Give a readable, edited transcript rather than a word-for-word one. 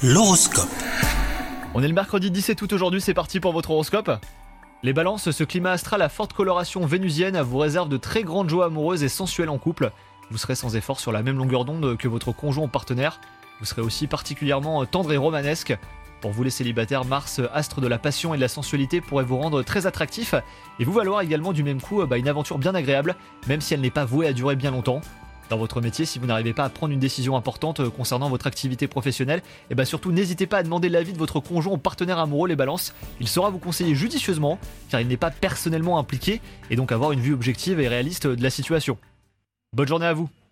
L'horoscope. On est le mercredi 17 août aujourd'hui, c'est parti pour votre horoscope. Les balances, ce climat astral à forte coloration vénusienne vous réserve de très grandes joies amoureuses et sensuelles en couple. Vous serez sans effort sur la même longueur d'onde que votre conjoint ou partenaire. Vous serez aussi particulièrement tendre et romanesque. Pour vous les célibataires, Mars, astre de la passion et de la sensualité, pourrait vous rendre très attractif et vous valoir également du même coup une aventure bien agréable, même si elle n'est pas vouée à durer bien longtemps. Dans votre métier, si vous n'arrivez pas à prendre une décision importante concernant votre activité professionnelle, et surtout n'hésitez pas à demander l'avis de votre conjoint ou partenaire amoureux, les balances. Il saura vous conseiller judicieusement, car il n'est pas personnellement impliqué, et donc avoir une vue objective et réaliste de la situation. Bonne journée à vous.